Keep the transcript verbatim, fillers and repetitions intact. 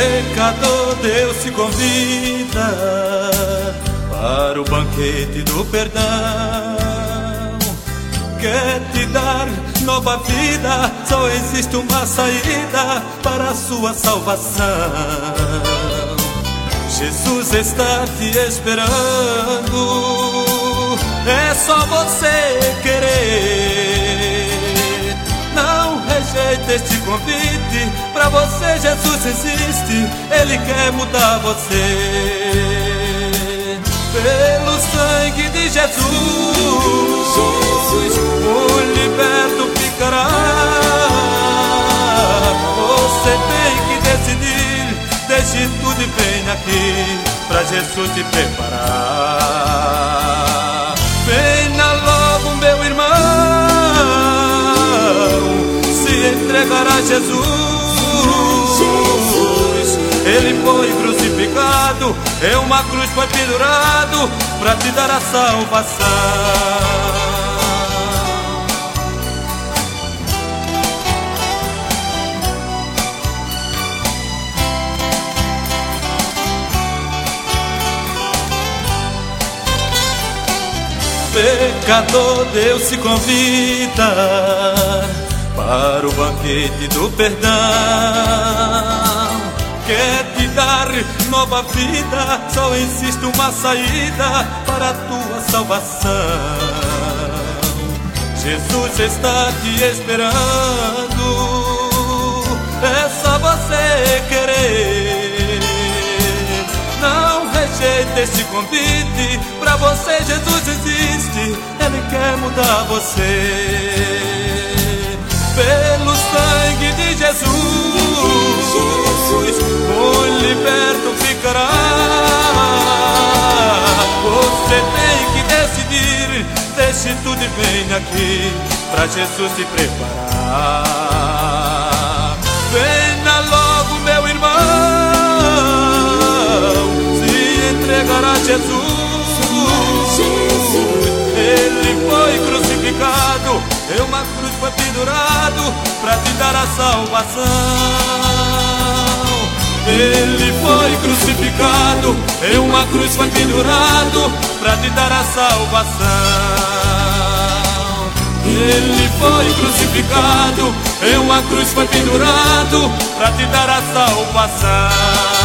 Pecador, Deus te convida para o banquete do perdão. Quer te dar nova vida, só existe uma saída para a sua salvação. Jesus está te esperando, é só você querer. Não rejeite este convite, pra você Jesus existe, Ele quer mudar você. Pelo sangue de Jesus, o liberto ficará. Você tem que decidir, deixe tudo e vem aqui, pra Jesus te preparar. Venha logo, meu irmão, se entregar a Jesus. Ele foi crucificado, em uma cruz foi pendurado, pra te dar a salvação. Pecador, Deus te convida para o banquete do perdão. Quer te dar nova vida, só existe uma saída para a tua salvação. Jesus está te esperando, é só você querer. Não rejeite este convite, pra você Jesus existe, Ele quer mudar você. Pelo sangue de Jesus, o liberto ficará. Você tem que decidir, deixe tudo e vem aqui, pra Jesus te preparar. Venha logo, meu irmão, se entregar a Jesus. Ele foi crucificado, em uma cruz foi pendurado, pra te dar a salvação. Ele foi crucificado, em uma cruz foi pendurado, pra te dar a salvação. Ele foi crucificado, em uma cruz foi pendurado, pra te dar a salvação.